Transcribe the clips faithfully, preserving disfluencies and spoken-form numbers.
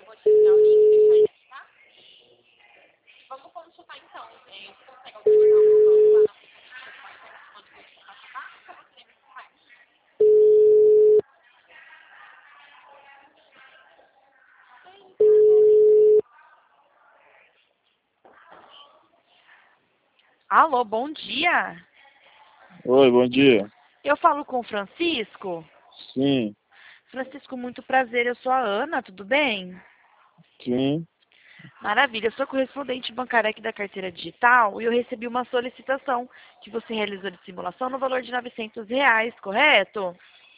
vou te enviar o link, deixar ele aqui, tá? Vamos consultar então. É, você consegue autorizar o meu banco lá no aplicativo? Pode ser que manda o link pra consultar? Ou você lembra como é? Alô, bom dia. Oi, bom dia. Eu falo com o Francisco. Sim, Francisco, muito prazer. Eu sou a Ana, tudo bem? sim. Maravilha. Eu sou correspondente bancária aqui da carteira digital e eu recebi uma solicitação que você realizou de simulação no valor de novecentos reais, correto?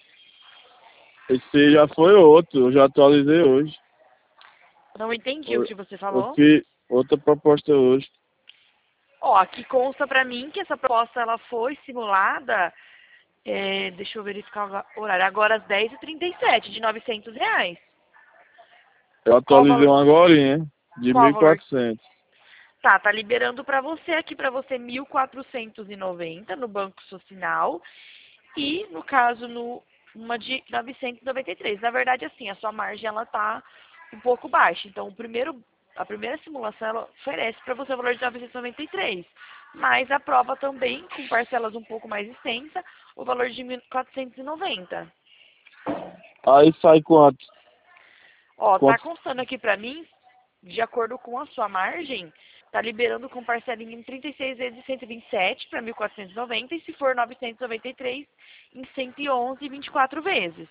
Esse já foi outro, eu já atualizei hoje. Não entendi o Eu que você eu falou. fiz outra proposta hoje. Ó, aqui consta pra mim que essa proposta ela foi simulada, é, deixa eu verificar o horário, agora às dez e trinta e sete, de novecentos reais. Eu Qual o atualizei valor? uma agora, de Qual o mil e valor? quatrocentos. Tá, tá liberando pra você aqui, pra você mil quatrocentos e noventa no Banco Social e, no caso, no uma de novecentos e noventa e três. Na verdade, assim, a sua margem ela tá um pouco baixa. Então, o primeiro, a primeira simulação ela oferece para você o valor de novecentos e noventa e três. Mas a prova também, com parcelas um pouco mais extensas, o valor de mil quatrocentos e noventa. Aí sai quanto? Ó, tá Quanto? constando aqui pra mim, de acordo com a sua margem, tá liberando com parcelinha em trinta e seis vezes cento e vinte e sete para mil quatrocentos e noventa e se for novecentos e noventa e três em cento e onze, vinte e quatro vezes.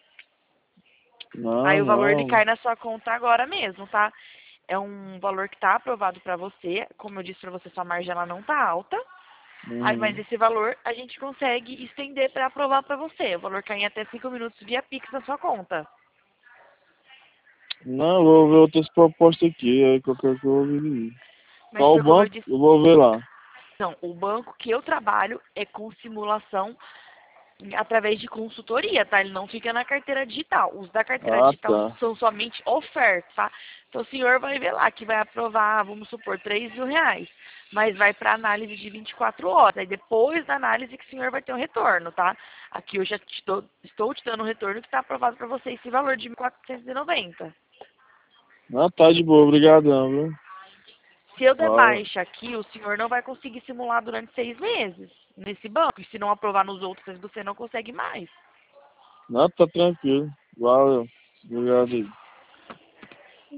Não, Aí o valor ele não. cai na sua conta agora mesmo, tá? É um valor que tá aprovado pra você. Como eu disse pra você, sua margem ela não tá alta. Aí, mas Uhum. esse valor a gente consegue estender pra aprovar pra você. O valor cai em até cinco minutos via Pix na sua conta. Não, eu vou ver outras propostas aqui, aí qualquer coisa eu vou ver. Mas Qual o foi como eu banco? disse. Eu vou ver lá. Não, o banco que eu trabalho é com simulação através de consultoria, tá? Ele não fica na carteira digital. Os da carteira Ah, digital tá. são somente ofertas, tá? Então o senhor vai ver lá que vai aprovar, vamos supor, três mil reais. Mas vai para análise de vinte e quatro horas. Aí depois da análise que o senhor vai ter um retorno, tá? Aqui eu já te dou, estou te dando um retorno que está aprovado para você esse valor de mil quatrocentos e noventa. Ah, tá de boa, obrigadão, viu? Se eu der Valeu. baixa aqui, o senhor não vai conseguir simular durante seis meses nesse banco. E se não aprovar nos outros, você não consegue mais. Não, tá tranquilo. Valeu. Obrigado aí.